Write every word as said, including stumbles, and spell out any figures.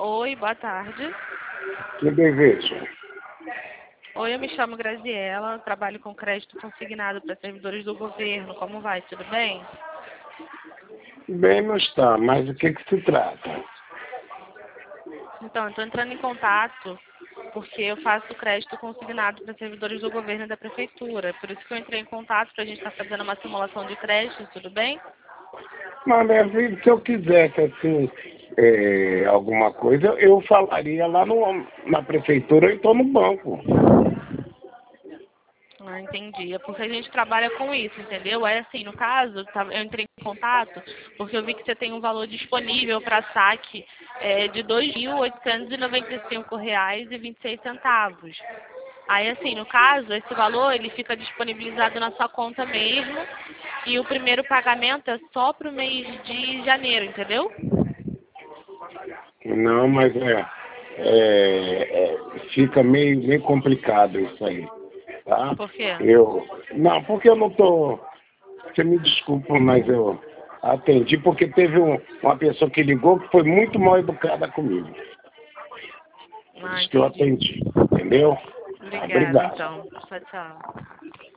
Oi, boa tarde. Que desejo? Oi, eu me chamo Graziela, trabalho com crédito consignado para servidores do governo. Como vai? Tudo bem? Bem não está, mas o que que se trata? Então, eu estou entrando em contato porque eu faço crédito consignado para servidores do governo e da prefeitura. Por isso que eu entrei em contato para a gente estar fazendo uma simulação de crédito, tudo bem? Mas né, se eu quisesse assim, é, alguma coisa, eu falaria lá no, na prefeitura ou então no banco. Ah, entendi. É porque a gente trabalha com isso, entendeu? É assim, no caso, tá- eu entrei em contato porque eu vi que você tem um valor disponível para saque é, de dois mil oitocentos e noventa e cinco reais e vinte e seis centavos. Aí, assim, no caso, esse valor ele fica disponibilizado na sua conta mesmo e o primeiro pagamento é só para o mês de janeiro, entendeu? Não, mas é, é, é, fica meio, meio complicado isso aí, tá? Por quê? Eu, não, porque eu não tô, você me desculpa, mas eu atendi porque teve um, uma pessoa que ligou que foi muito mal educada comigo. Por Ah, isso que eu entendi. atendi, entendeu? Obrigada, Obrigado. então. Tchau, tchau.